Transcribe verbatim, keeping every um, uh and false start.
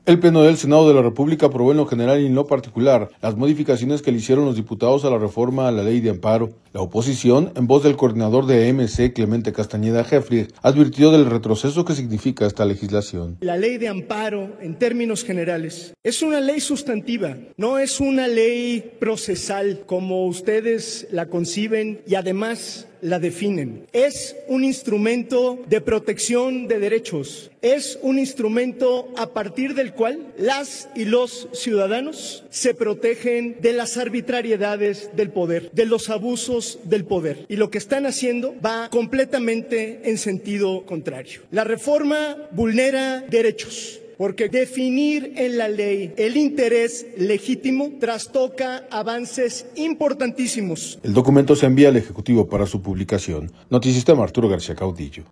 El Pleno del Senado de la República aprobó en lo general y en lo particular las modificaciones que le hicieron los diputados a la reforma a la Ley de Amparo. La oposición, en voz del coordinador de M C, Clemente Castañeda Jeffrey, advirtió del retroceso que significa esta legislación. La Ley de Amparo, en términos generales, es una ley sustantiva, no es una ley procesal como ustedes la conciben y además la definen. Es un instrumento de protección de derechos, es un instrumento a partir del cual las y los ciudadanos se protegen de las arbitrariedades del poder, de los abusos del poder. Y lo que están haciendo va completamente en sentido contrario. La reforma vulnera derechos, porque definir en la ley el interés legítimo trastoca avances importantísimos. El documento se envía al Ejecutivo para su publicación. Notisistema Arturo García Caudillo.